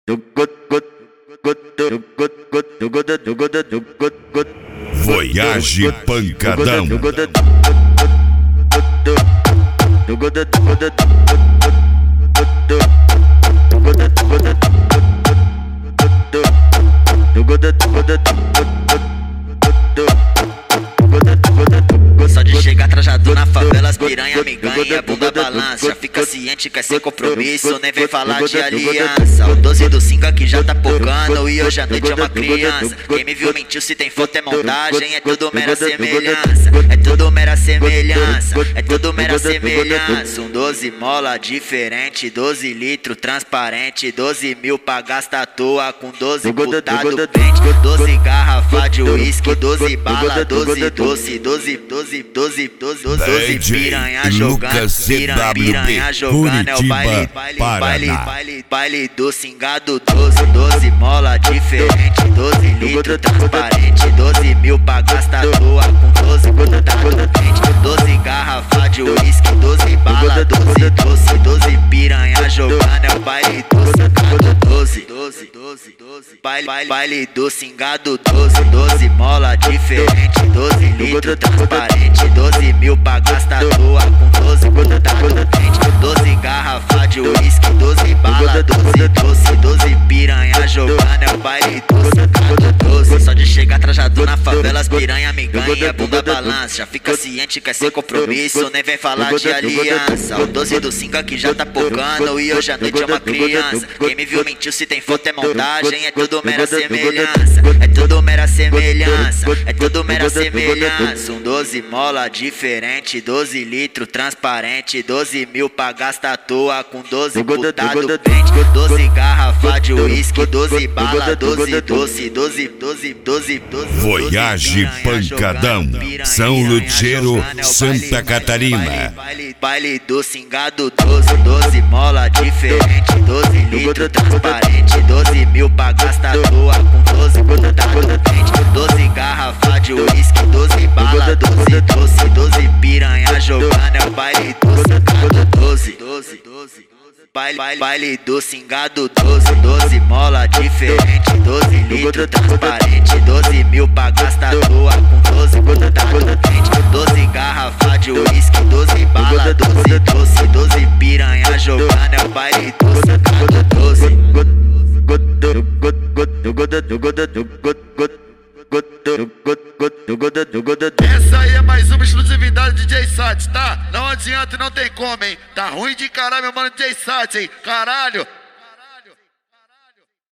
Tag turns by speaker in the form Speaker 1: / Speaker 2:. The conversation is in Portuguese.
Speaker 1: Voyage Pancadão.
Speaker 2: Só de chegar trajado na favela, as piranha me ganha, bunda balança. Já fica ciente, quer sem compromisso, nem vem falar de aliança. O 12 do 5 aqui já tá pocando e hoje à noite é uma criança. Quem me viu mentiu, se tem foto é montagem, é tudo mera semelhança. É tudo mera semelhança, é tudo mera semelhança. Um 12 mola diferente, 12 litros transparente, 12 mil pra gastar à toa com 12 putado pente, 12 garrafa de uísque, 12 bala, 12 doce, 12 piranha jogando, piranha jogando, é o baile do cingado, 12 mola diferente, 12 litros transparente, 12 mil pra gastar à toa com 12 putado pente, 12 garrafa de uísque, 12 bala, 12 doce, 12 piranha jogando, é o baile do cingado, 12 baile do cingado, 12 mola diferente, 12 litros transparente, 12 mil pra gastar à toa com 12 putado pente, 12 garrafa de uísque, 12 bala, 12 doce, 12 piranha jogando, é o baile do cingado, 12. Só de chegar trajado na favela, as piranha me ganha, bunda balança. Já fica ciente, quer sem compromisso, nem vem falar de aliança. O 12 do 5 aqui já tá pocando e hoje à noite é uma criança. Quem me viu mentiu, se tem foto é montagem, é tudo mera semelhança. É tudo mera semelhança, é tudo mera semelhança. Um 12 mola diferente, 12 litros transparente, 12 mil pra gastar à toa com 12 putado pente, 12 garrafa de uísque, 12 bala, 12 doce, 12
Speaker 1: Voyage Pancadão, São Lutero, Santa Catarina.
Speaker 2: Baile do cingado, 12 mola diferente, 12 litros transparente, 12 mil pra gastar à toa com 12 putado pente, 12 garrafa de uísque, 12 bala, 12 doce, 12 piranha jogando, é o baile do cingado, 12 baile do cingado, 12 mola diferente, 12 litros transparente, 12 mil pra gastar à toa com 12 putado pente, 12 garrafa de uísque, 12 bala, 12 doce, 12 piranha jogando, é o baile do cingado, 12.
Speaker 3: Essa aí é mais uma exclusividade de DJ Sat, tá? Não adianta e não tem como, hein? Tá ruim de caralho, meu mano DJ Sat, hein? Caralho!